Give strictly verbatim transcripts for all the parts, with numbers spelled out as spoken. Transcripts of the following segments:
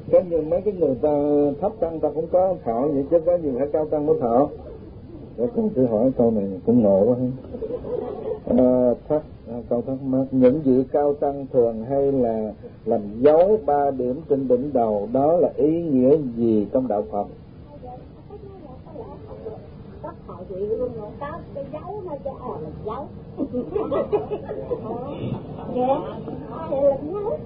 Cái như mấy cái người ta thấp tăng ta cũng có thọ vậy chứ có gì phải cao tăng mới thọ. Để con thử hỏi câu này cũng ngộ quá. À, thắc à, câu thắc mắc, những vị cao tăng thường hay là làm dấu ba điểm trên đỉnh đầu, đó là ý nghĩa gì trong đạo Phật? Tất mọi vị luôn rồi, có cái dấu nó cho à là dấu. Kìa, thì là dấu.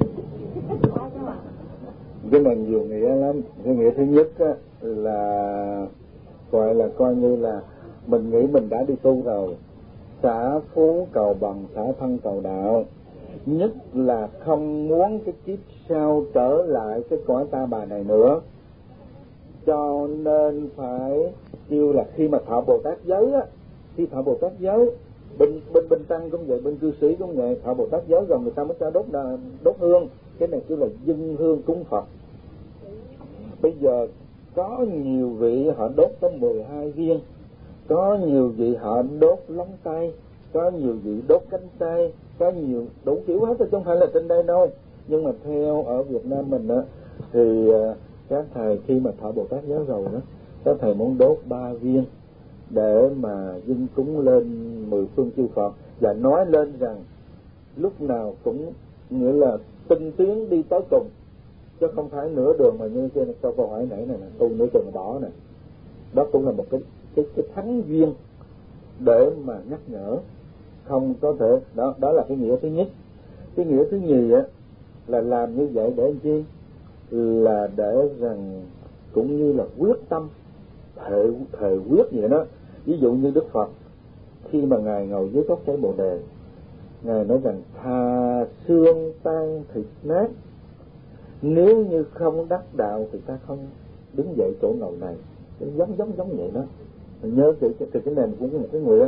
Cái này nhiều nghĩa lắm. Cái nghĩa thứ nhất á, là gọi là coi như là mình nghĩ mình đã đi tu rồi, xả phú cầu bằng, xả thân cầu đạo, nhất là không muốn cái kiếp sau trở lại cái cõi ta bà này nữa, cho nên phải kêu là khi mà thọ Bồ Tát giới á, khi thọ Bồ Tát giới, bên bên bên tăng cũng vậy, bên cư sĩ cũng vậy, thọ Bồ Tát giới rồi người ta mới cho đốt đà, đốt hương, cái này kêu là dâng hương cúng Phật. Bây giờ có nhiều vị họ đốt tới mười hai viên, có nhiều vị họ đốt lóng tay, có nhiều vị đốt cánh tay, có nhiều đủ kiểu hết, chứ không phải là trên đây đâu. Nhưng mà theo ở Việt Nam mình á, thì các thầy khi mà thọ Bồ Tát giới rồi đó, các thầy muốn đốt ba viên để mà dâng cúng lên mười phương chư Phật, và nói lên rằng lúc nào cũng nghĩa là tinh tiến đi tới cùng, chứ không phải nửa đường mà như trên câu câu hỏi nãy này, này tu nửa đường bỏ này. Đó cũng là một cái cái cái thắng duyên để mà nhắc nhở, không có thể đó. Đó là cái nghĩa thứ nhất. Cái nghĩa thứ nhì á là làm như vậy để làm chi? Là để rằng cũng như là quyết tâm thệ thề quyết vậy đó. Ví dụ như Đức Phật khi mà ngài ngồi dưới gốc cây Bồ Đề, ngài nói rằng thà xương tan thịt nát, nếu như không đắc đạo thì ta không đứng dậy chỗ ngồi này. Giống giống giống vậy đó. Mình nhớ cái cái cái này cũng có một cái nguyện.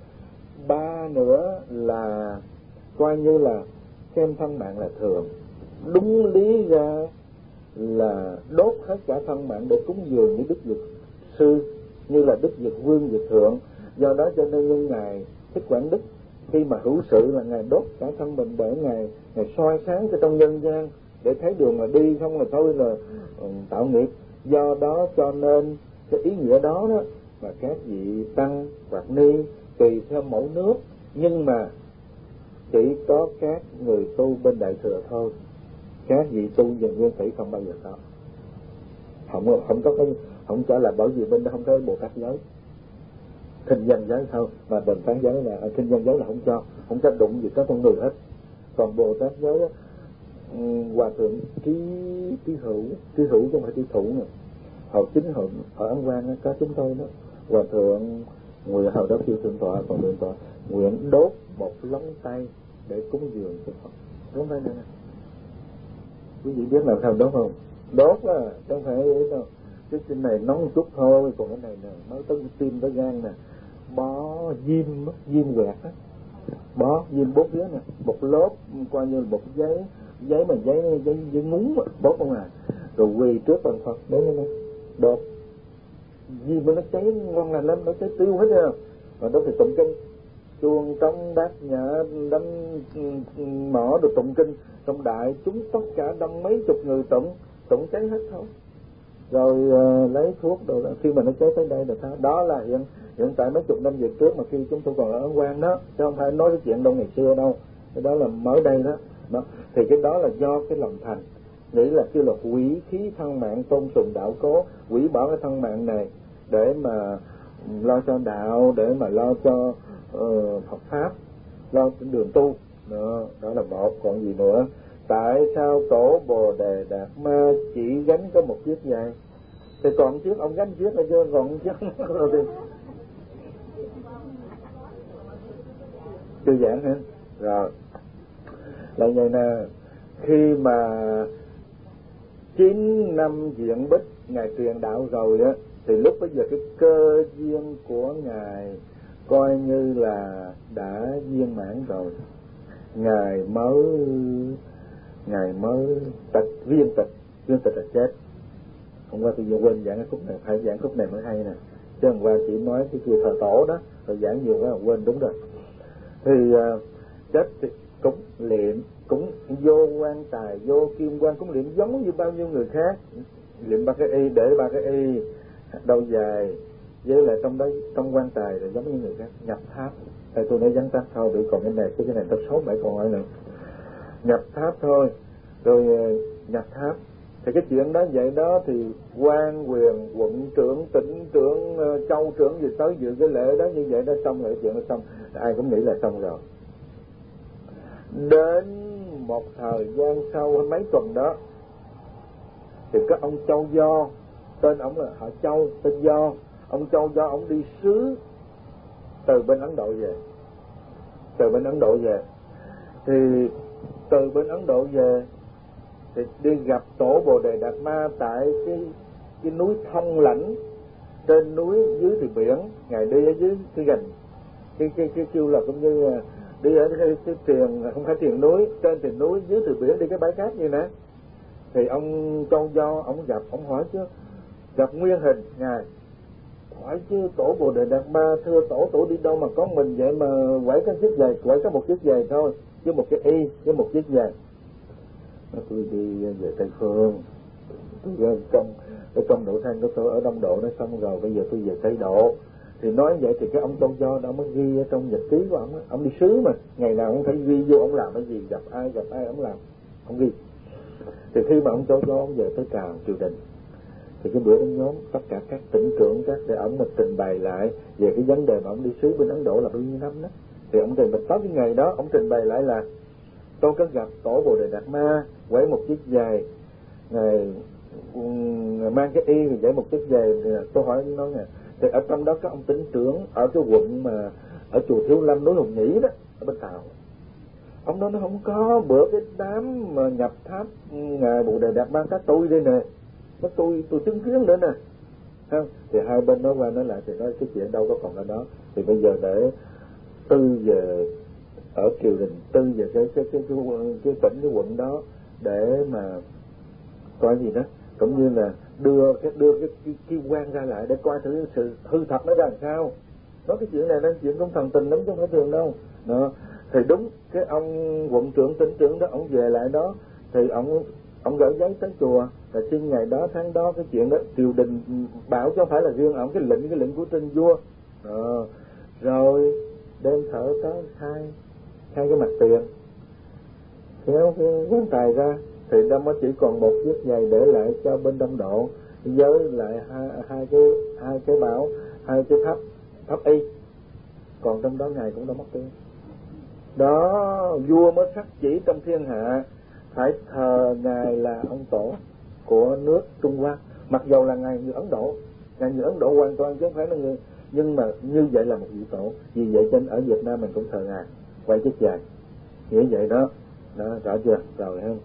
Ba nữa là coi như là xem thân mạng là thường, đúng lý ra là đốt hết cả thân mạng để cúng dường như Đức Dược Sư, như là Đức Dược Vương Dược Thượng. Do đó cho nên như ngài Thích Quảng Đức khi mà hữu sự là ngài đốt cả thân mình để ngài ngài soi sáng cho trong nhân gian, để thấy đường mà đi, không là thôi là um, tạo nghiệp. Do đó cho nên cái ý nghĩa đó đó mà các vị tăng hoặc ni tùy theo mẫu nước, nhưng mà chỉ có các người tu bên Đại Thừa thôi. Các vị tu về nguyên thủy không bao giờ có, không không có cái không cho là bởi vì bên đó không có Bồ Tát giới, kinh văn giới thôi, mà Bồ Tát giới là kinh văn giới là không cho, không cho đụng gì có con người hết. Còn Bồ Tát giới đó, Hòa thượng trí trí hữu trí hữu chứ không phải trí thủ nè. Hồi chính hồi ở Ấn Quang có chúng tôi đó, Hòa thượng nguyện hồi đó kêu thượng tọa, còn thượng tọa nguyện đốt một lóng tay để cúng dường cho Phật. Lóng tay này nè, quý vị biết làm sao đốt không? Đốt á, không phải đâu. Cái trên này nóng chút thôi, còn cái này nè mới tới tim tới gan nè, bó diêm diêm quẹt á, bó diêm bốt phía nè, một lớp coi như một giấy giấy mà giấy giấy giấy ngúng bóp không à, rồi quỳ trước bàn Phật đấy nè, đốt diêm nó cháy ngon lành lắm, nó cháy tiêu hết rồi. Và đó thì tụng kinh, chuông trống bát nhã đánh mỏ được tụng kinh, trong đại chúng tất cả đông mấy chục người tụng tụng cháy hết thôi. Rồi uh, lấy thuốc rồi khi mà nó cháy tới đây là sao? Đó là hiện hiện tại mấy chục năm về trước mà khi chúng tôi còn ở Ấn Quang đó, chứ không phải nói cái chuyện đâu ngày xưa đâu. Cái đó là mới đây đó. Đó. Thì cái đó là do cái lòng thành, nghĩ là kêu là quỷ khí thân mạng tôn sùng đạo cố, quỷ bỏ cái thân mạng này để mà lo cho đạo, để mà lo cho uh, Phật pháp, lo trên đường tu. Đó, đó là một. Còn gì nữa? Tại sao tổ Bồ Đề Đạt Ma chỉ gánh có một chiếc dài? Thì còn chiếc ông gánh chiếc là chưa, còn chiếc rồi thì chưa giảng hả? Rồi lại vậy nè, khi mà chín năm diện bích ngài truyền đạo rồi á, thì lúc bây giờ cái cơ duyên của ngài coi như là đã viên mãn rồi. Ngài mới ngài mới tịch viên tịch viên tịch là chết. Hôm qua tôi vừa quên giảng cái khúc này, phải giảng khúc này mới hay nè, chứ hôm qua chỉ nói cái kia thờ tổ đó rồi giảng nhiều quá quên. Đúng rồi. Thì uh, chết thì cúng liệm, cúng vô quan tài, vô kim quan, cúng liệm giống như bao nhiêu người khác. Liệm ba cái y, để ba cái y đầu dài, với lại trong đó trong quan tài là giống như người khác. Nhập tháp, thầy tôi nói vắn tắt thôi, để còn cái này cái này tới sáu bảy câu hỏi nữa. Nhập tháp thôi, rồi nhập tháp thì cái chuyện đó vậy đó thì quan quyền, quận trưởng, tỉnh trưởng, châu trưởng gì tới dự cái lễ đó như vậy đó, xong rồi chuyện đó xong, ai cũng nghĩ là xong rồi. Đến một thời gian sau mấy tuần đó thì có ông Châu Do, tên ông là họ Châu, tên Do, ông Châu Do ông đi sứ từ bên Ấn Độ về, từ bên Ấn Độ về thì từ bên Ấn Độ về thì đi gặp tổ Bồ Đề Đạt Ma tại cái cái núi Thông Lãnh, trên núi dưới thì biển. Ngài đi ở dưới cái gần cái cái cái kêu là cũng như đi ở cái, cái triền, không phải triền núi, trên thì núi dưới thì biển, đi cái bãi cát như nè. Thì ông Châu Do ông gặp, ông hỏi chứ, gặp nguyên hình ngài, hỏi chứ tổ Bồ Đề Đạt Ma, thưa tổ, tổ đi đâu mà có mình vậy mà quẩy cái chiếc giày, quẩy có một chiếc giày thôi, với một cái y, với một chiếc giày. Tôi đi về Tây Phương, tôi trong ở trong độ thanh của tôi ở Đông Độ, nó xong rồi bây giờ tôi về Tây Độ. Thì nói vậy thì cái ông Châu Do đó mới ghi ở trong nhật ký của ông, ông đi sứ mà ngày nào ông phải ghi vô ông làm cái gì, gặp ai gặp ai ông làm, ông ghi. Thì khi mà ông Châu Do ông về tới chào triều đình thì cái bữa đó nhóm tất cả các tỉnh trưởng các để ông mình trình bày lại về cái vấn đề mà ông đi sứ bên Ấn Độ là bao nhiêu năm đó. Thì ông trình bày tới cái ngày đó, ông trình bày lại là tôi có gặp tổ Bồ Đề Đạt Ma quẩy một chiếc giày, ngài mang cái y thì dãy một chiếc giày. Tôi hỏi nó nè, thì ở trong đó có ông tỉnh trưởng ở cái quận mà ở chùa Thiếu Lâm núi Hùng Nhĩ đó ở bên Tàu, ông đó nó không có. Bữa cái đám mà nhập tháp ngài Bồ Đề Đạt Ma các tôi đây nè, nó tôi tôi chứng kiến nữa nè, không? Thì hai bên nói qua nói lại thì nói cái chuyện đâu có còn ở đó. Thì bây giờ để tư về ở triều đình, tư về cái cái cái cái, cái, cái tỉnh cái quận đó để mà coi gì đó, cũng như là đưa cái đưa cái cái, cái quan ra lại để coi thử sự hư thật nó ra làm sao. Nói cái chuyện này là chuyện cũng thần tình lắm chứ không phải thường đâu. Đó. Thì đúng cái ông quận trưởng tỉnh trưởng đó ông về lại đó thì ông ông gửi giấy tới chùa là xin ngày đó tháng đó cái chuyện đó triều đình bảo chứ không phải là riêng ông, cái lệnh cái lệnh của trên vua. Đó. Rồi đem thở tới khai khai cái mặt tiền, kéo cái quan tài ra thì đó mới chỉ còn một chiếc giày để lại cho bên Đông Độ với lại hai, hai cái hai cái bảo hai cái tháp tháp y, còn trong đó ngài cũng đã mất tiêu. Đó, vua mới khắc chỉ trong thiên hạ phải thờ ngài là ông tổ của nước Trung Hoa, mặc dầu là ngài người Ấn Độ, ngài người Ấn Độ hoàn toàn chứ không phải là người, nhưng mà như vậy là một vị tổ. Vì vậy trên ở Việt Nam mình cũng thờ ngài quay chiếc giày, nghĩa vậy đó. Đó, rõ chưa? Rồi ha.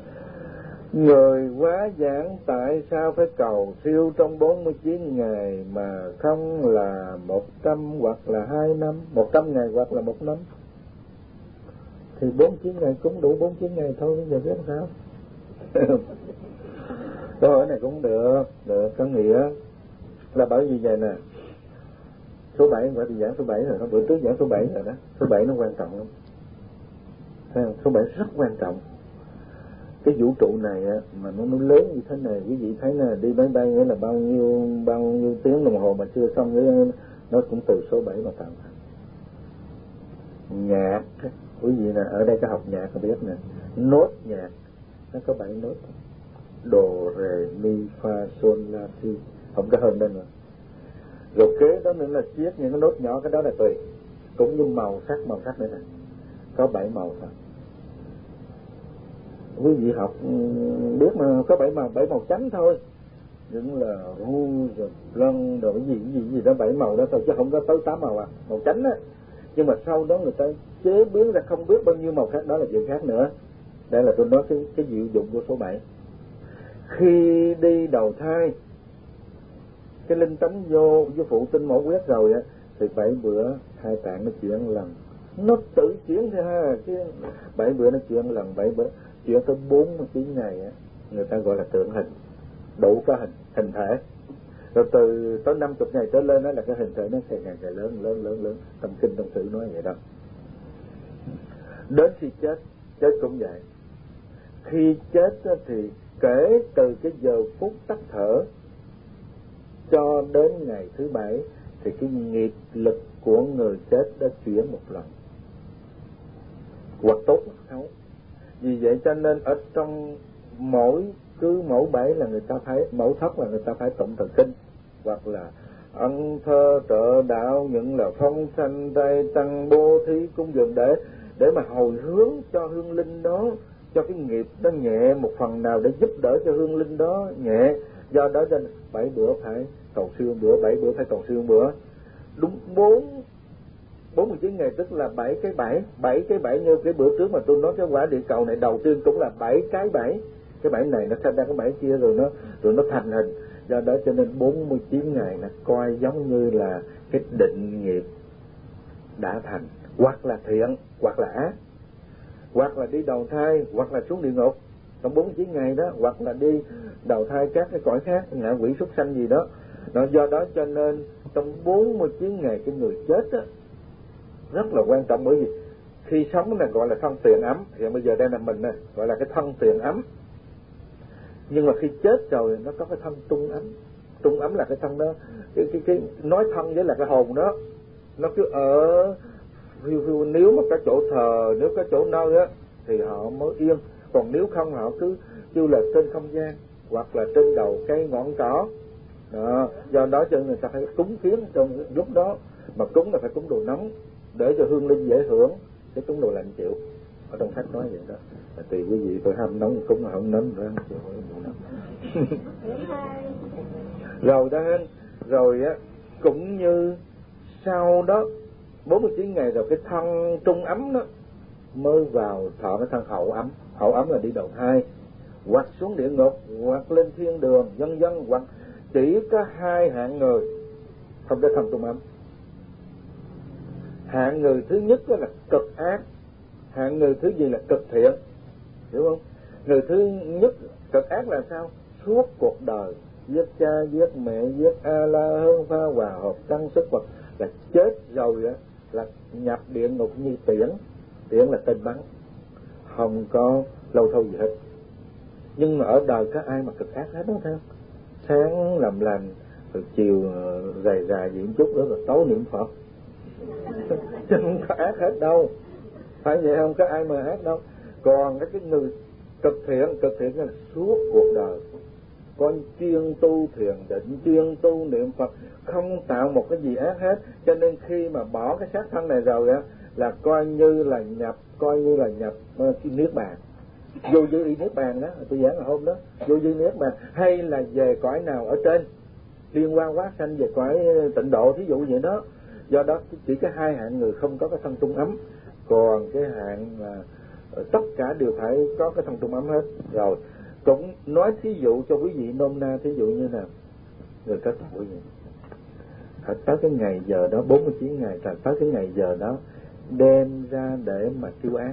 Người quá giảng tại sao phải cầu siêu trong bốn mươi chín ngày mà không là một trăm hoặc là hai năm, một trăm ngày hoặc là một năm? Thì bốn mươi chín ngày cũng đủ bốn mươi chín ngày thôi, bây giờ biết sao? Câu hỏi này cũng được, được, có nghĩa là bởi vì vậy nè. Số bảy, phải thì giảng số bảy rồi, bữa trước giảng số bảy rồi đó. Số bảy nó quan trọng lắm. Số bảy rất quan trọng. Cái vũ trụ này á, mà nó, nó lớn như thế này, quý vị thấy là đi máy bay nghĩa là bao nhiêu bao nhiêu tiếng đồng hồ mà chưa xong, nữa nó cũng từ số bảy mà tạo thành. Nhạc, quý vị là ở đây có học nhạc có biết nè, nốt nhạc nó có bảy nốt: đồ, rê, mi, fa, sol, la, si, không có hơn đây nữa. Rồi kế đó nữa là chiết những cái nốt nhỏ, cái đó là tùy, cũng như màu sắc, màu sắc nữa nè, có bảy màu thôi. Quý vị học biết mà, có bảy màu, bảy màu trắng thôi, những là ru rồi lân rồi cái gì cái gì cái gì đó, bảy màu đó thôi chứ không có tới tám màu à, màu trắng á. Nhưng mà sau đó người ta chế biến ra không biết bao nhiêu màu khác, đó là chuyện khác nữa. Đây là tôi nói cái cái diệu dụng của số bảy. Khi đi đầu thai, cái linh tánh vô vô phụ tinh mẫu huyết rồi á, thì bảy bữa hai tạng nó chuyển lần, nó tự chuyển theo ha, chứ bảy bữa nó chuyển lần, bảy bữa chuyển tới bốn mươi chín ngày á, người ta gọi là tượng hình, đủ có hình hình thể. Rồi từ tới năm mươi ngày trở lên đó là cái hình thể nó càng ngày càng lớn lớn lớn lớn. Trong kinh trong sử nói vậy đó. Đến khi chết, chết cũng vậy. Khi chết thì kể từ cái giờ phút tắt thở cho đến ngày thứ bảy thì cái nghiệp lực của người chết đã chuyển một lần, hoặc tốt hoặc xấu. Vì vậy cho nên ở trong mỗi cứ mẫu bảy là người ta phải, mẫu thất là người ta phải tụng thần kinh, hoặc là ân thơ trợ đạo, những là phong sanh đây tăng bố thí cúng dường, để để mà hồi hướng cho hương linh đó, cho cái nghiệp nó nhẹ một phần nào, để giúp đỡ cho hương linh đó nhẹ. Do đó cho bảy bữa phải cầu siêu bữa, bảy bữa phải cầu siêu bữa. Đúng bốn bốn mươi chín ngày, tức là bảy cái bảy, bảy cái bảy như cái bữa trước mà tôi nói cái quả địa cầu này đầu tiên cũng là bảy cái bảy. Cái bảy này nó sinh ra cái bảy kia rồi nó rồi nó thành hình. Do đó cho nên bốn mươi chín ngày nó coi giống như là cái định nghiệp đã thành, hoặc là thiện hoặc là ác, hoặc là đi đầu thai hoặc là xuống địa ngục trong bốn mươi chín ngày đó, hoặc là đi đầu thai các cái cõi khác, ngạ quỷ súc sanh gì đó. Nó do đó cho nên trong bốn mươi chín ngày cái người chết á rất là quan trọng, bởi vì khi sống là gọi là thân tiền ấm, hiện bây giờ đây là mình này, gọi là cái thân tiền ấm. Nhưng mà khi chết rồi nó có cái thân trung ấm. Trung ấm là cái thân đó, cái, cái, cái nói thân với là cái hồn đó, nó cứ ở phiêu phiêu. Nếu mà có chỗ thờ, nếu có chỗ nơi á thì họ mới yên, còn nếu không họ cứ kêu là trên không gian hoặc là trên đầu cây ngọn cỏ đó. Do đó cho người ta phải cúng kiến trong lúc đó, mà cúng là phải cúng đồ nóng để cho hương linh dễ hưởng, cái cúng đồ lạnh chịu. Ở trong sách nói vậy đó. Mà tùy quý vị, tôi ham nóng cúng mà không nóng nữa chịu rồi đó. Rồi á cũng như sau đó bốn mươi chín ngày rồi cái thân trung ấm đó mới vào thọ cái thân hậu ấm. Hậu ấm là đi đầu thai, hoặc xuống địa ngục, hoặc lên thiên đường, vân vân. Hoặc chỉ có hai hạng người không có thân trung ấm. Hạng người thứ nhất đó là cực ác, hạng người thứ gì là cực thiện, hiểu không? Người thứ nhất cực ác là sao? Suốt cuộc đời giết cha, giết mẹ, giết a la hương pha hòa hợp tăng sức vật, là chết rồi đó là nhập địa ngục như tiễn. Tiễn là tên bắn, không có lâu thâu gì hết. Nhưng mà ở đời có ai mà cực ác hết đó sao? Sáng làm lành, rồi chiều rầy rà gì một chút nữa, rồi tối niệm Phật. Chứ không có ác hết đâu, phải vậy không? Có ai mà ác đâu. Còn cái người cực thiện, cực thiện là suốt cuộc đời con chuyên tu thiền định, chuyên tu niệm Phật, không tạo một cái gì ác hết. Cho nên khi mà bỏ cái xác thân này rồi á là coi như là nhập, coi như là nhập uh, cái niết bàn, vô dư niết bàn đó. Tôi giảng là hôm đó vô dư niết bàn, hay là về cõi nào ở trên liên quan quá sanh, về cõi tịnh độ thí dụ vậy đó. Do đó chỉ có hai hạng người không có cái thân trung ấm, còn cái hạng là tất cả đều phải có cái thân trung ấm hết. Rồi cũng nói thí dụ cho quý vị nôm na, thí dụ như nào người có tuổi vậy, phải tới cái ngày giờ đó, bốn mươi chín ngày, là tới cái ngày giờ đó đem ra để mà chiêu án,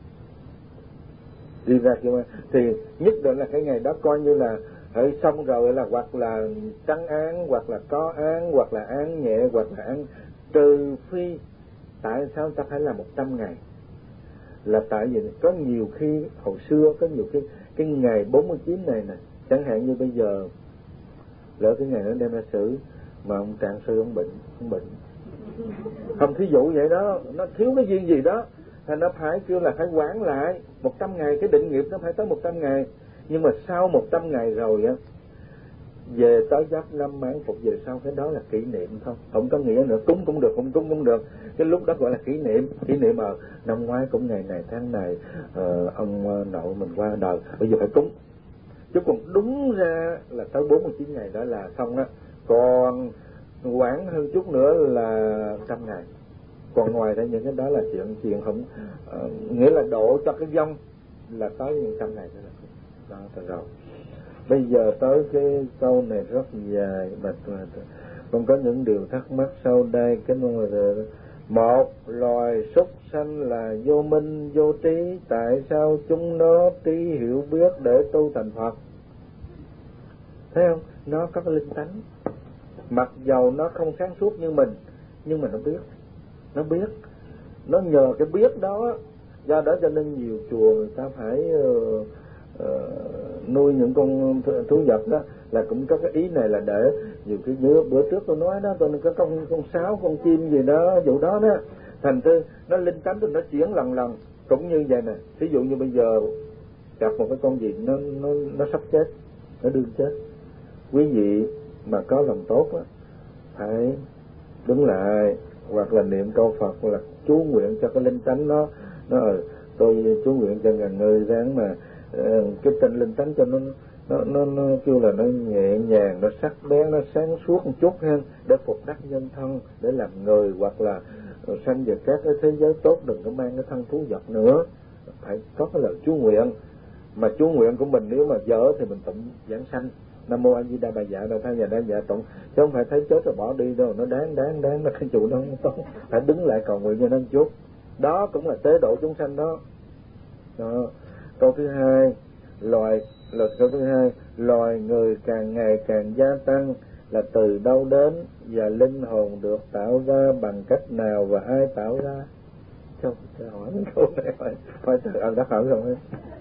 đi ra chiêu án, thì nhất định là cái ngày đó coi như là hãy xong rồi, là hoặc là trắng án, hoặc là có án, hoặc là án nhẹ, hoặc là án. Trừ phi tại sao ta phải là một trăm ngày, là tại vì có nhiều khi hồi xưa có nhiều khi cái ngày bốn mươi chín này nè, chẳng hạn như bây giờ lỡ cái ngày nó đem ra xử mà ông trạng sư ông bệnh, ông bệnh không, thí dụ vậy đó, nó thiếu cái duyên gì đó thì nó phải kêu là phải quản lại một trăm ngày, cái định nghiệp nó phải tới một trăm ngày. Nhưng mà sau một trăm ngày rồi á, về tới giáp năm mãn phục về sau, cái đó là kỷ niệm không, không có nghĩa nữa. Cúng cũng được, không cúng cũng được, cái lúc đó gọi là kỷ niệm. Kỷ niệm mà năm ngoái cũng ngày này tháng này uh, ông nội mình qua đời, bây giờ phải cúng. Chứ còn đúng ra là tới bốn mươi chín ngày đó là xong đó. Còn quản hơn chút nữa là trăm ngày. Còn ngoài ra những cái đó là chuyện chuyện không uh, nghĩa là độ cho cái vong là tới những trăm ngày đó là đó là rồi. Bây giờ tới cái câu này rất dài, mà còn có những điều thắc mắc sau đây. Cái một, loài súc sanh là vô minh vô trí, tại sao chúng nó trí hiểu biết để tu thành Phật? Thấy không? Nó có cái linh tánh, mặc dầu nó không sáng suốt như mình, nhưng mà nó biết, nó biết, nó nhờ cái biết đó. Do đó cho nên nhiều chùa người ta phải uh, uh, nuôi những con thú vật đó, là cũng có cái ý này là để nhiều cái như bữa trước tôi nói đó, tôi có con con sáo, con chim gì đó, vụ đó đó, thành tư nó linh tánh rồi nó chuyển lần lần cũng như vậy nè. Ví dụ như bây giờ gặp một cái con gì nó nó nó sắp chết, nó đương chết, quý vị mà có lòng tốt á phải đứng lại hoặc là niệm câu Phật, hoặc là chú nguyện cho cái linh tánh nó nó ờ tôi chú nguyện cho ngàn người ráng mà uh, cái tên linh tánh cho nó nó nó nó kêu là nó nhẹ nhàng, nó sắc bén, nó sáng suốt một chút ha, để phục đắc nhân thân, để làm người, hoặc là uh, sanh về các cái thế giới tốt, đừng có mang cái thân thú vật nữa. Phải có cái lời chú nguyện, mà chú nguyện của mình nếu mà dở thì mình tụng giảng sanh Nam Mô A Di Đà Bà Dạ Đà Tha Dạ Đa Dạ tụng, chứ không phải thấy chết rồi bỏ đi đâu, nó đáng đáng đáng là cái chủ nó không tốt, phải đứng lại cầu nguyện cho nó chút. Đó cũng là tế độ chúng sanh đó. Đó. Câu thứ hai, loài là câu thứ hai, loài người càng ngày càng gia tăng là từ đâu đến và linh hồn được tạo ra bằng cách nào và ai tạo ra? Không, hỏi câu này phải phải từ ông đã hỏi rồi.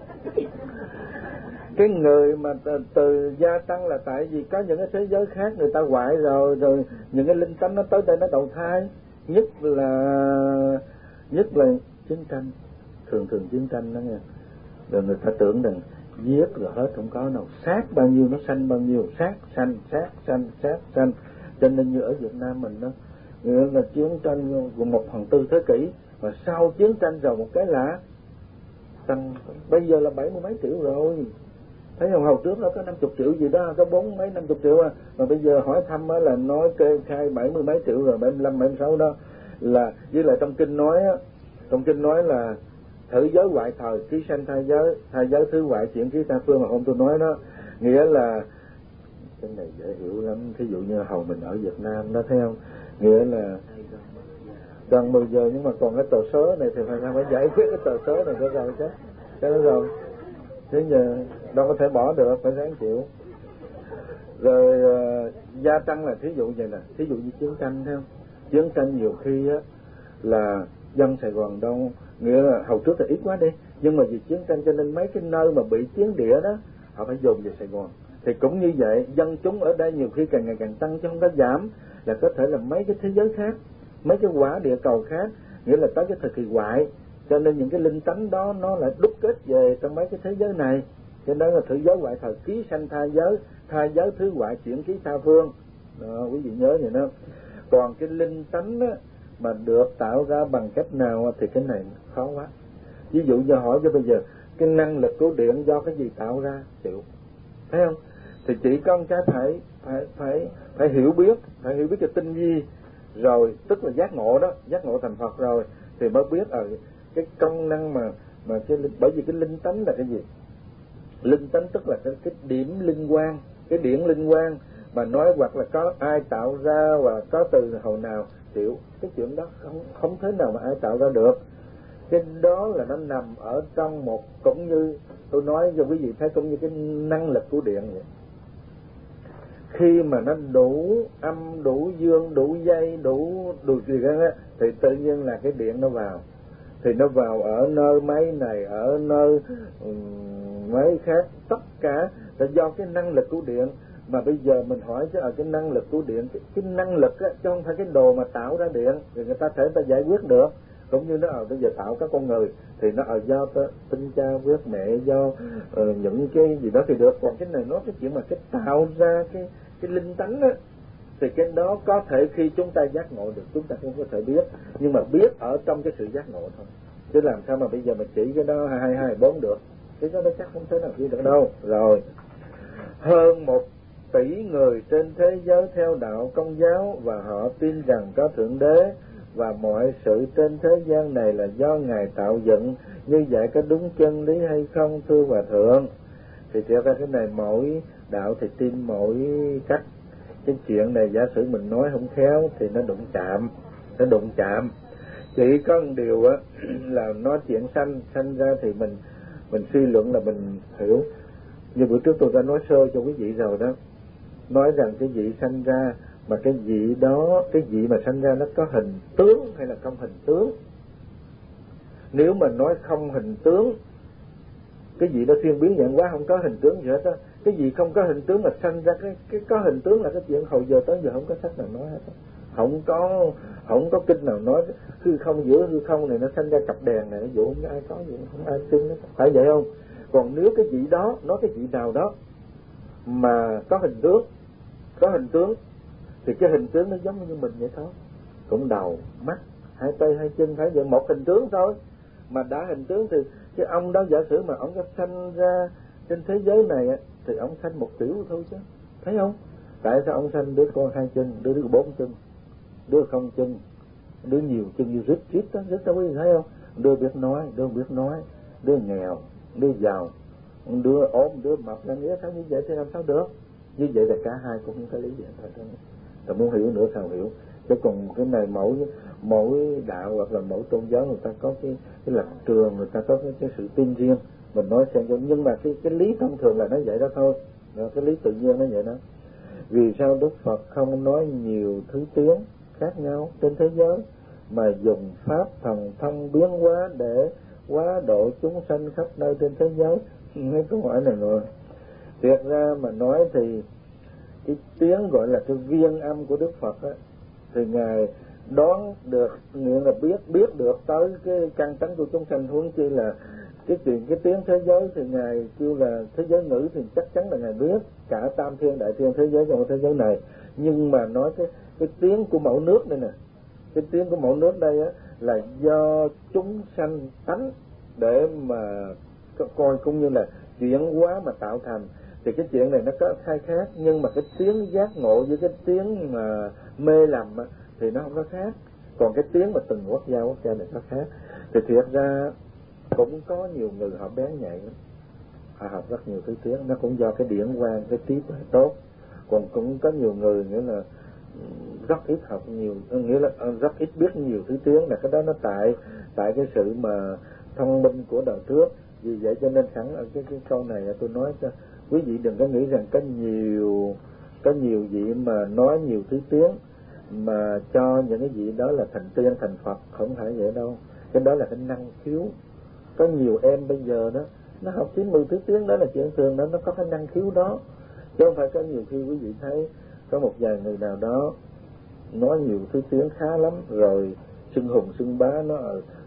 Cái người mà từ, từ gia tăng là tại vì có những cái thế giới khác người ta hoại rồi, rồi những cái linh tánh nó tới đây nó đầu thai, nhất là nhất là chiến tranh, thường thường chiến tranh đó nha, rồi người ta tưởng rằng giết rồi hết không có nào, sát bao nhiêu nó sanh bao nhiêu, sát sanh sát sanh sát sanh, cho nên như ở Việt Nam mình đó, nghĩa là chiến tranh của một phần tư thế kỷ, và sau chiến tranh rồi một cái lạ tăng, bây giờ là bảy mươi mấy triệu rồi. Thấy không, hồi trước nó có năm chục triệu gì đó, có bốn mấy năm chục triệu à, mà bây giờ hỏi thăm á là nói kê khai bảy mươi mấy triệu rồi, bảy mươi lăm bảy mươi sáu đó, là với lại trong kinh nói á, trong kinh nói là thử giới hoại thời ký sanh thai giới, thai giới thứ hoại chuyển ký tha phương, mà hôm tôi nói đó, nghĩa là cái này dễ hiểu lắm. Thí dụ như hầu mình ở Việt Nam đó, thấy không, nghĩa là gần mười giờ nhưng mà còn cái tờ sớ này thì phải phải giải quyết cái tờ sớ này cho rồi chứ, cho nó rồi. Thế giờ đâu có thể bỏ được, phải ráng chịu. Rồi uh, gia tăng là thí dụ vậy nè, thí dụ như chiến tranh thấy không? Chiến tranh nhiều khi á là dân Sài Gòn đâu, nghĩa là hồi trước là ít quá đi, nhưng mà vì chiến tranh cho nên mấy cái nơi mà bị chiến địa đó họ phải dồn về Sài Gòn. Thì cũng như vậy, dân chúng ở đây nhiều khi càng ngày càng tăng chứ không có giảm, là có thể là mấy cái thế giới khác, mấy cái quả địa cầu khác, nghĩa là tới cái thời kỳ hoại, cho nên những cái linh tánh đó nó lại đúc kết về trong mấy cái thế giới này. Cho nên là thử giới hoại thời ký sanh thai giới, thai giới thứ hoại chuyển ký tha phương đó, quý vị nhớ vậy đó. Còn cái linh tánh đó, mà được tạo ra bằng cách nào thì cái này khó quá. Ví dụ như hỏi cho bây giờ cái năng lực của điện do cái gì tạo ra, chịu, thấy không? Thì chỉ có một cái phải phải phải phải hiểu biết, phải hiểu biết cái tinh vi rồi, tức là giác ngộ đó, giác ngộ thành Phật rồi thì mới biết ở cái công năng mà mà cái, bởi vì cái linh tánh là cái gì? Linh tánh tức là cái, cái điểm linh quan, cái điển linh quan mà nói, hoặc là có ai tạo ra và có từ hồi nào, chịu, cái chuyện đó không không thể nào mà ai tạo ra được. Cái đó là nó nằm ở trong một, cũng như tôi nói cho quý vị thấy, cũng như cái năng lực của điện vậy. Khi mà nó đủ âm, đủ dương, đủ dây, đủ đủ gì đó thì tự nhiên là cái điện nó vào. Thì nó vào ở nơi máy này, ở nơi um, máy khác, tất cả là do cái năng lực của điện. Mà bây giờ mình hỏi chứ ở cái năng lực của điện, cái, cái năng lực á, chứ không phải cái đồ mà tạo ra điện thì người ta thể người ta giải quyết được. Cũng như nó ở bây giờ tạo các con người thì nó ở do tinh cha quyết mẹ, do uh, những cái gì đó thì được. Còn cái này nói cái chuyện mà cái tạo ra cái cái linh tánh á, thì cái đó có thể khi chúng ta giác ngộ được, chúng ta không có thể biết, nhưng mà biết ở trong cái sự giác ngộ thôi. Chứ làm sao mà bây giờ mình chỉ cái đó hai hai bốn được, cái đó chắc không thể nào biết được đâu. Rồi hơn một tỷ người trên thế giới theo đạo Công giáo, và họ tin rằng có Thượng Đế và mọi sự trên thế gian này là do Ngài tạo dựng. Như vậy có đúng chân lý hay không thưa Hòa Thượng? Thì theo ra cái này mỗi đạo thì tin mỗi cách. Cái chuyện này giả sử mình nói không khéo thì nó đụng chạm, nó đụng chạm. Chỉ có một điều á là nói chuyện sanh sanh ra thì mình mình suy luận là mình hiểu. Như bữa trước tôi đã nói sơ cho quý vị rồi đó, nói rằng cái vị sanh ra, mà cái vị đó, cái vị mà sanh ra nó có hình tướng hay là không hình tướng. Nếu mà nói không hình tướng, cái gì đó thiên biến dạng hóa không có hình tướng gì hết á, cái gì không có hình tướng mà sanh ra cái cái có hình tướng là cái chuyện hồi giờ tới giờ không có sách nào nói hết á. Không có không có kinh nào nói hư không giữa hư không này nó sanh ra cặp đèn này, dụ không ai có gì, không ai tin đó. Phải vậy không? Còn nếu cái gì đó nói cái gì nào đó mà có hình tướng, có hình tướng thì cái hình tướng nó giống như mình vậy thôi, cũng đầu mắt hai tay hai chân, phải vậy, một hình tướng thôi. Mà đã hình tướng thì cái ông đó giả sử mà ông có sanh ra trên thế giới này thì ông sanh một tiểu thôi chứ, thấy không? Tại sao ông sanh đứa con hai chân, đứa đứa bốn chân, đứa không chân, đứa nhiều chân như rít rít đó, rít đó quý vị thấy không? Đứa biết nói, đứa không biết nói, đứa nghèo, đứa giàu, đứa ốm, đứa mập, là nghĩa sao như vậy thì làm sao được? Như vậy là cả hai cũng không có lý giải thôi. Rồi muốn hiểu nữa sao hiểu? Chứ còn cái này mỗi mỗi đạo hoặc là mỗi tôn giáo người ta có cái cái lập trường, người ta có cái, cái sự tin riêng, mình nói xem. Nhưng mà cái cái lý thông thường là nó vậy đó thôi, rồi cái lý tự nhiên nó vậy đó. Vì sao Đức Phật không nói nhiều thứ tiếng khác nhau trên thế giới mà dùng pháp thần thông biến hóa để hóa độ chúng sanh khắp nơi trên thế giới? Mấy câu hỏi này rồi. Thiệt ra mà nói thì cái tiếng gọi là cái viên âm của Đức Phật á, thì ngài đoán được, nghĩa là biết biết được tới cái căn tánh của chúng sanh. Huống chi là cái chuyện cái tiếng thế giới thì ngài kêu là thế giới ngữ thì chắc chắn là ngài biết cả tam thiên đại thiên thế giới trong thế giới này. Nhưng mà nói cái cái tiếng của mẫu nước đây nè, cái tiếng của mẫu nước đây á là do chúng sanh tánh để mà coi cũng như là chuyển hóa mà tạo thành. Thì cái chuyện này nó có khai khác, nhưng mà cái tiếng giác ngộ với cái tiếng mà mê lầm thì nó không có khác. Còn cái tiếng mà từng quốc gia quốc gia này nó khác. Thì thiệt ra cũng có nhiều người họ bén nhạy lắm, họ học rất nhiều thứ tiếng, nó cũng do cái điển quan, cái trí tuệ tốt. Còn cũng có nhiều người nghĩa là rất ít học nhiều, nghĩa là rất ít biết nhiều thứ tiếng, là cái đó nó tại tại cái sự mà thông minh của đời trước. Vì vậy cho nên sẵn ở cái cái câu này tôi nói cho quý vị đừng có nghĩ rằng có nhiều có nhiều vị mà nói nhiều thứ tiếng mà cho những cái vị đó là thành tiên thành Phật, không phải vậy đâu. Cái đó là cái năng khiếu. Có nhiều em bây giờ đó nó học chín mươi thứ tiếng, đó là chuyện thường đó, nó có cái năng khiếu đó. Chứ không phải có nhiều khi quý vị thấy có một vài người nào đó nói nhiều thứ tiếng khá lắm rồi xưng hùng xưng bá, nó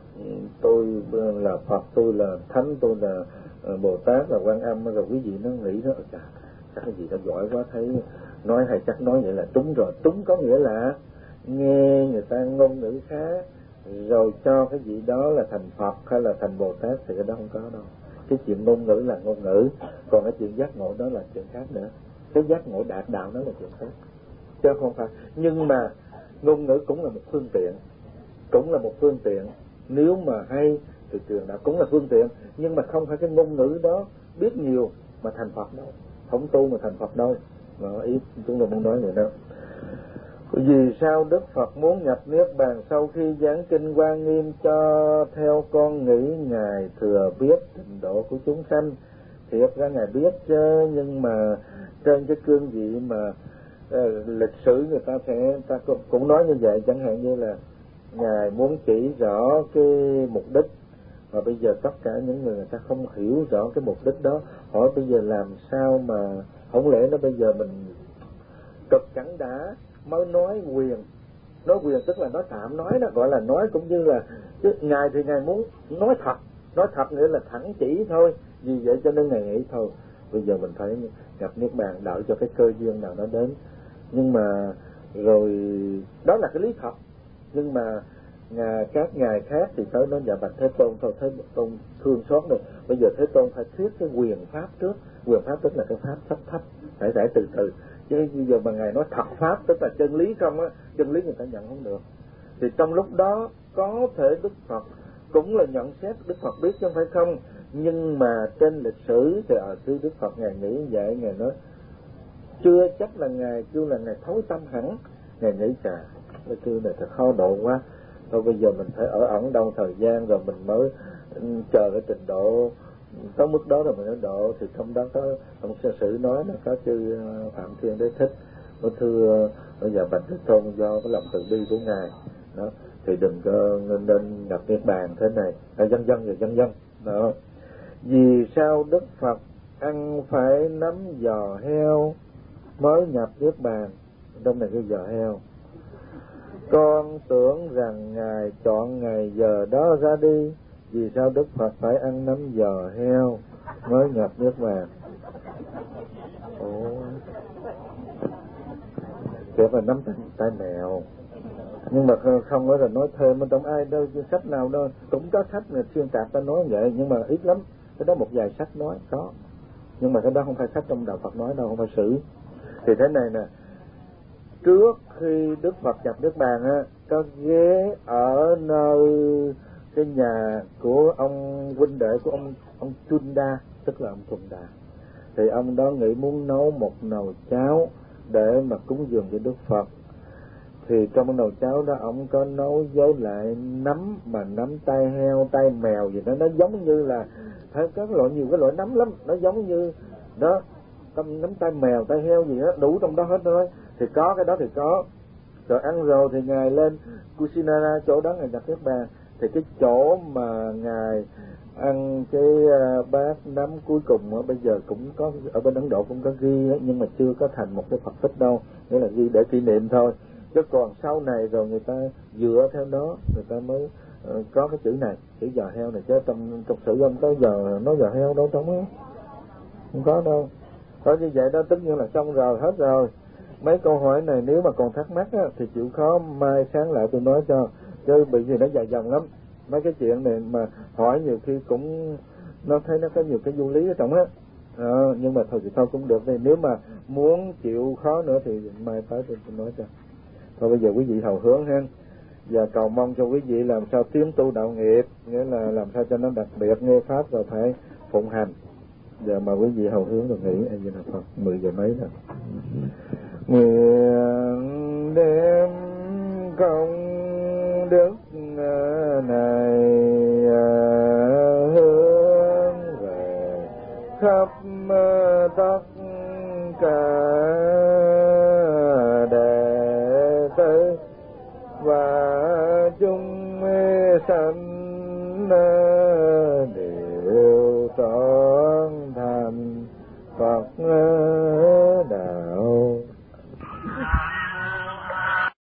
tôi là Phật, tôi là Thánh, tôi là Bồ Tát, là Quan Âm, rồi quý vị nó nghĩ đó chà, chắc cái gì đó giỏi quá, thấy nói hay chắc nói vậy là trúng rồi. Trúng có nghĩa là nghe người ta ngôn ngữ khác rồi cho cái gì đó là thành Phật hay là thành Bồ Tát, thì cái đó không có đâu. Cái chuyện ngôn ngữ là ngôn ngữ, còn cái chuyện giác ngộ đó là chuyện khác nữa. Cái giác ngộ đạt đạo đó là chuyện khác, chứ không phải. Nhưng mà ngôn ngữ cũng là một phương tiện, cũng là một phương tiện. Nếu mà hay thì trường đạo cũng là phương tiện, nhưng mà không phải cái ngôn ngữ đó biết nhiều mà thành Phật đâu, không tu mà thành Phật đâu. Đó, ý chúng tôi muốn nói vậy đó. Vì sao Đức Phật muốn nhập Niết Bàn sau khi giảng kinh Hoa Nghiêm cho theo con nghĩ Ngài thừa biết trình độ của chúng sanh? Thiệt ra Ngài biết chứ, nhưng mà trên cái cương vị mà uh, lịch sử người ta sẽ ta cũng nói như vậy. Chẳng hạn như là Ngài muốn chỉ rõ cái mục đích, mà bây giờ tất cả những người người ta không hiểu rõ cái mục đích đó. Hỏi bây giờ làm sao mà không lẽ nó bây giờ mình cực chẳng đã mới nói quyền. Nói quyền tức là nói tạm nói đó, gọi là nói cũng như là chứ Ngài thì Ngài muốn nói thật. Nói thật nghĩa là thẳng chỉ thôi. Vì vậy cho nên Ngài nghĩ thôi bây giờ mình phải gặp Niết Bàn, đợi cho cái cơ duyên nào nó đến. Nhưng mà rồi đó là cái lý thật. Nhưng mà ngài, các ngài khác thì tới nói dạ bạch Thế Tôn thôi, Thế Tôn thương xót rồi, bây giờ Thế Tôn phải thuyết cái quyền pháp trước. Quyền pháp tức là cái pháp thấp thấp, phải giải từ từ. Chứ bây giờ mà ngài nói thật pháp tức là chân lý không á, chân lý người ta nhận không được. Thì trong lúc đó có thể Đức Phật cũng là nhận xét, Đức Phật biết chứ không phải không. Nhưng mà trên lịch sử thì ở khi Đức Phật ngài nghĩ vậy, ngài nói chưa chắc là ngài kêu là ngài thối tâm hẳn. Ngài nghĩ chà, cái kêu này thật khó độ quá, thôi bây giờ mình phải ở ẩn đâu thời gian rồi mình mới chờ cái trình độ tới mức đó rồi mình mới độ. Thì trong đó có ông sư sử nói là có chư Phạm Thiên Đế Thích, nó thưa bây giờ bạch Thế Tôn do cái lòng từ bi của ngài đó, thì đừng có nên đặt niết bàn thế này, là dân dân rồi dân dân đó. Vì sao Đức Phật ăn phải nắm giò heo mới nhập niết bàn? Trong này cái giò heo, con tưởng rằng Ngài chọn ngày giờ đó ra đi. Vì sao Đức Phật phải ăn nắm giò heo mới nhập niết bàn? Ồ, thiệt là nắm tay, tay mèo. Nhưng mà không có là nói thêm ở trong ai đâu, sách nào đâu, cũng có sách là xuyên tạc ta nói vậy, nhưng mà ít lắm. Cái đó một vài sách nói có, nhưng mà cái đó không phải sách trong đạo Phật nói đâu, không phải sử. Thì thế này nè, trước khi Đức Phật nhập niết bàn á, có ghé ở nơi cái nhà của ông huynh đệ của ông ông Chunda, tức là ông Chunda. Thì ông đó nghĩ muốn nấu một nồi cháo để mà cúng dường cho Đức Phật. Thì trong cái nồi cháo đó ông có nấu với lại nấm, mà nấm tay heo, tay mèo gì đó, nó giống như là thấy các loại, nhiều cái loại nấm lắm, nó giống như đó, tâm nấm tay mèo, tay heo gì đó, đủ trong đó hết thôi. Thì có cái đó thì có. Rồi ăn rồi thì Ngài lên Kusinara, chỗ đó Ngài nhập niết bàn. Thì cái chỗ mà Ngài ăn cái uh, bát nấm cuối cùng đó, bây giờ cũng có ở bên Ấn Độ cũng có ghi đó, nhưng mà chưa có thành một cái Phật tích đâu, nghĩa là ghi để kỷ niệm thôi. Chứ còn sau này rồi người ta dựa theo đó, người ta mới uh, có cái chữ này, chữ giò heo này. Chứ trong trong sử không có giờ nói giò heo đâu, trong đó không có đâu. Thôi như vậy đó, tất nhiên là xong rồi, hết rồi. Mấy câu hỏi này nếu mà còn thắc mắc á, thì chịu khó mai sáng lại tôi nói cho, chứ bị gì nó dài dòng lắm. Mấy cái chuyện này mà hỏi nhiều khi cũng nó thấy nó có nhiều cái vô lý ở trong á. À, nhưng mà thôi thì thôi cũng được. Thì nếu mà muốn chịu khó nữa thì mai tới tôi, tôi nói cho. Thôi bây giờ quý vị hầu hướng ha, và cầu mong cho quý vị làm sao tiến tu đạo nghiệp, nghĩa là làm sao cho nó đặc biệt, nghe pháp rồi phải phụng hành. Giờ mà quý vị hầu hướng rồi nghỉ. A Di Đà Phật, mười giờ mấy rồi. Nguyện đem công đức này hướng về khắp tất cả đệ tử và chúng sanh